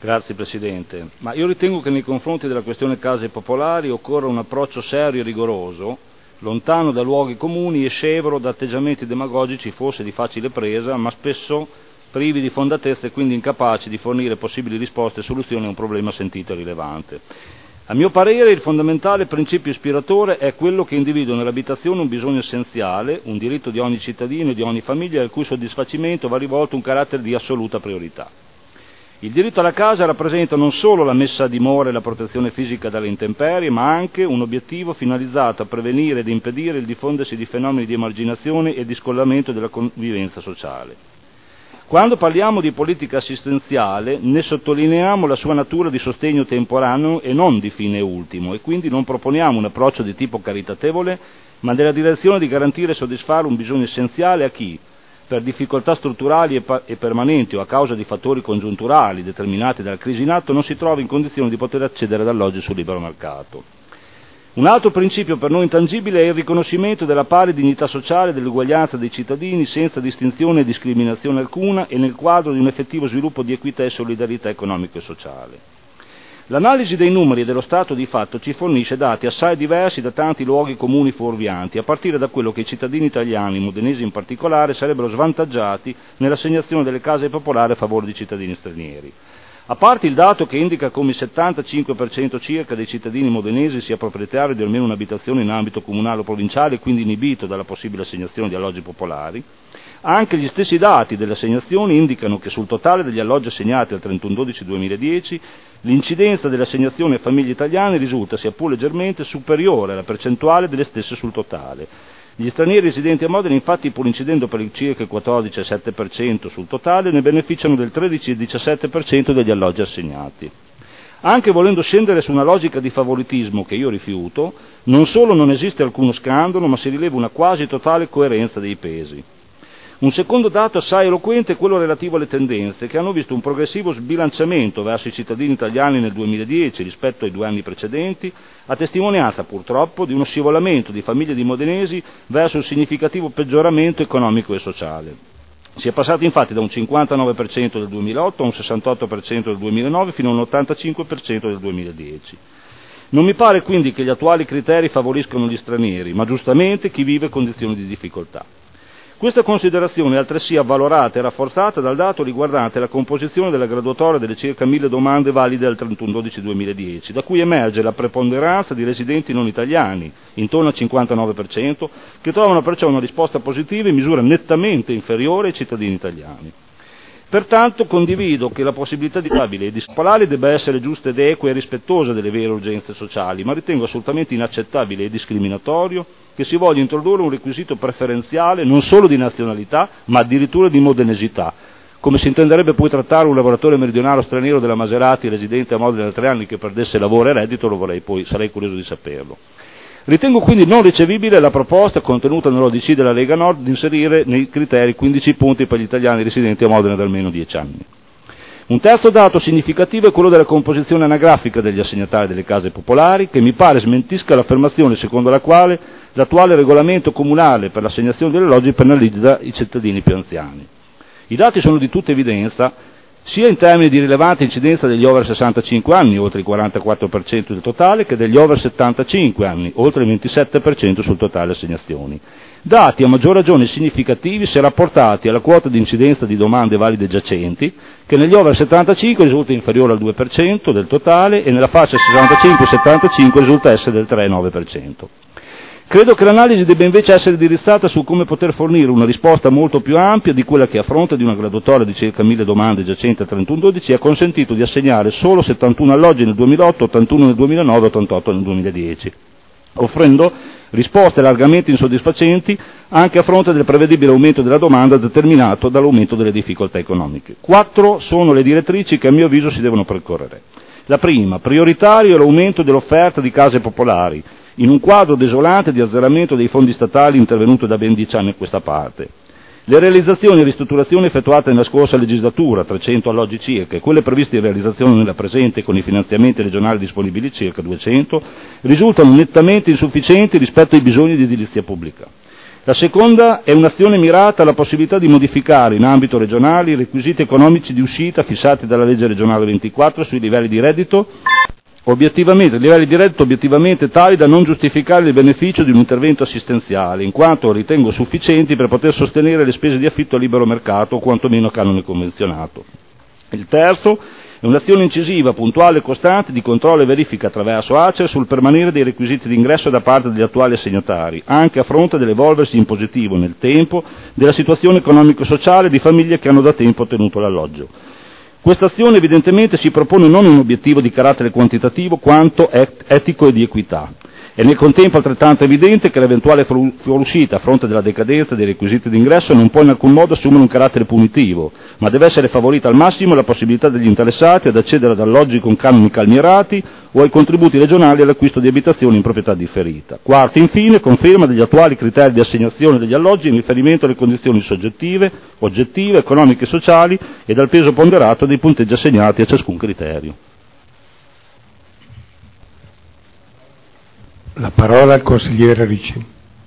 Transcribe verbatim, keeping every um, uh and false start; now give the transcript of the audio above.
Grazie Presidente. Ma io ritengo che nei confronti della questione case popolari occorra un approccio serio e rigoroso, lontano da luoghi comuni e scevro da atteggiamenti demagogici forse di facile presa, ma spesso privi di fondatezza e quindi incapaci di fornire possibili risposte e soluzioni a un problema sentito e rilevante. A mio parere il fondamentale principio ispiratore è quello che individua nell'abitazione un bisogno essenziale, un diritto di ogni cittadino e di ogni famiglia, al cui soddisfacimento va rivolto un carattere di assoluta priorità. Il diritto alla casa rappresenta non solo la messa a dimora e la protezione fisica dalle intemperie, ma anche un obiettivo finalizzato a prevenire ed impedire il diffondersi di fenomeni di emarginazione e di scollamento della convivenza sociale. Quando parliamo di politica assistenziale ne sottolineiamo la sua natura di sostegno temporaneo e non di fine ultimo, e quindi non proponiamo un approccio di tipo caritatevole, ma nella direzione di garantire e soddisfare un bisogno essenziale a chi, per difficoltà strutturali e, pa- e permanenti o a causa di fattori congiunturali determinati dalla crisi in atto, non si trova in condizione di poter accedere ad alloggi sul libero mercato. Un altro principio per noi intangibile è il riconoscimento della pari dignità sociale e dell'uguaglianza dei cittadini senza distinzione e discriminazione alcuna e nel quadro di un effettivo sviluppo di equità e solidarietà economico e sociale. L'analisi dei numeri e dello stato di fatto ci fornisce dati assai diversi da tanti luoghi comuni fuorvianti, a partire da quello che i cittadini italiani, modenesi in particolare, sarebbero svantaggiati nell'assegnazione delle case popolari a favore di cittadini stranieri. A parte il dato che indica come il settantacinque per cento circa dei cittadini modenesi sia proprietario di almeno un'abitazione in ambito comunale o provinciale e quindi inibito dalla possibile assegnazione di alloggi popolari, anche gli stessi dati delle assegnazioni indicano che sul totale degli alloggi assegnati al trentuno dicembre duemiladieci l'incidenza delle assegnazioni a famiglie italiane risulta, sia pur leggermente, superiore alla percentuale delle stesse sul totale. Gli stranieri residenti a Modena, infatti, pur incidendo per il circa il quattordici virgola sette per cento sul totale, ne beneficiano del tredici virgola diciassette per cento degli alloggi assegnati. Anche volendo scendere su una logica di favoritismo che io rifiuto, non solo non esiste alcuno scandalo, ma si rileva una quasi totale coerenza dei pesi. Un secondo dato assai eloquente è quello relativo alle tendenze, che hanno visto un progressivo sbilanciamento verso i cittadini italiani nel duemiladieci rispetto ai due anni precedenti, a testimonianza purtroppo di uno scivolamento di famiglie di modenesi verso un significativo peggioramento economico e sociale. Si è passati infatti da un cinquantanove per cento del duemilaotto a un sessantotto per cento del duemilanove fino a un ottantacinque per cento del duemiladieci. Non mi pare quindi che gli attuali criteri favoriscano gli stranieri, ma giustamente chi vive condizioni di difficoltà. Questa considerazione è altresì avvalorata e rafforzata dal dato riguardante la composizione della graduatoria delle circa mille domande valide al trentuno dicembre duemiladieci, da cui emerge la preponderanza di residenti non italiani, intorno al cinquantanove per cento, che trovano perciò una risposta positiva in misura nettamente inferiore ai cittadini italiani. Pertanto condivido che la possibilità di stabile e di spolare debba essere giusta ed equa e rispettosa delle vere urgenze sociali, ma ritengo assolutamente inaccettabile e discriminatorio che si voglia introdurre un requisito preferenziale non solo di nazionalità, ma addirittura di modenesità, come si intenderebbe poi trattare un lavoratore meridionale o straniero della Maserati residente a Modena da tre anni che perdesse lavoro e reddito, lo vorrei poi, sarei curioso di saperlo. Ritengo quindi non ricevibile la proposta contenuta nell'O D C della Lega Nord di inserire nei criteri quindici punti per gli italiani residenti a Modena da almeno dieci anni. Un terzo dato significativo è quello della composizione anagrafica degli assegnatari delle case popolari, che mi pare smentisca l'affermazione secondo la quale l'attuale regolamento comunale per l'assegnazione degli alloggi penalizza i cittadini più anziani. I dati sono di tutta evidenza, sia in termini di rilevante incidenza degli over sessantacinque anni, oltre il quarantaquattro per cento del totale, che degli over settantacinque anni, oltre il ventisette per cento sul totale assegnazioni. Dati a maggior ragione significativi se rapportati alla quota di incidenza di domande valide giacenti, che negli over settantacinque risulta inferiore al due per cento del totale e nella fascia sessantacinque settantacinque risulta essere del tre virgola nove per cento. Credo che l'analisi debba invece essere indirizzata su come poter fornire una risposta molto più ampia di quella che a fronte di una graduatoria di circa mille domande giacenti a trentuno dodici ha consentito di assegnare solo settantuno alloggi nel duemilaotto, ottantuno nel duemilanove e ottantotto nel duemiladieci, offrendo risposte largamente insoddisfacenti anche a fronte del prevedibile aumento della domanda determinato dall'aumento delle difficoltà economiche. Quattro sono le direttrici che a mio avviso si devono percorrere. La prima, prioritario è l'aumento dell'offerta di case popolari, in un quadro desolante di azzeramento dei fondi statali intervenuto da ben dieci anni a questa parte. Le realizzazioni e ristrutturazioni effettuate nella scorsa legislatura, trecento alloggi circa, e quelle previste in realizzazione nella presente con i finanziamenti regionali disponibili circa duecento, risultano nettamente insufficienti rispetto ai bisogni di edilizia pubblica. La seconda è un'azione mirata alla possibilità di modificare in ambito regionale i requisiti economici di uscita fissati dalla legge regionale ventiquattro sui livelli di reddito obiettivamente, livelli di reddito obiettivamente tali da non giustificare il beneficio di un intervento assistenziale, in quanto ritengo sufficienti per poter sostenere le spese di affitto a libero mercato o quantomeno a canone convenzionato. Il terzo è un'azione incisiva, puntuale e costante di controllo e verifica attraverso ACER sul permanere dei requisiti di ingresso da parte degli attuali assegnatari, anche a fronte dell'evolversi in positivo nel tempo della situazione economico-sociale di famiglie che hanno da tempo ottenuto l'alloggio. Questa azione evidentemente si propone non un obiettivo di carattere quantitativo quanto etico e di equità. È nel contempo altrettanto evidente che l'eventuale fuoriuscita a fronte della decadenza dei requisiti d'ingresso non può in alcun modo assumere un carattere punitivo, ma deve essere favorita al massimo la possibilità degli interessati ad accedere ad alloggi con canoni calmierati o ai contributi regionali all'acquisto di abitazioni in proprietà differita. Quarto, infine, conferma degli attuali criteri di assegnazione degli alloggi in riferimento alle condizioni soggettive, oggettive, economiche e sociali e dal peso ponderato dei punteggi assegnati a ciascun criterio. La parola al consigliere Ricci.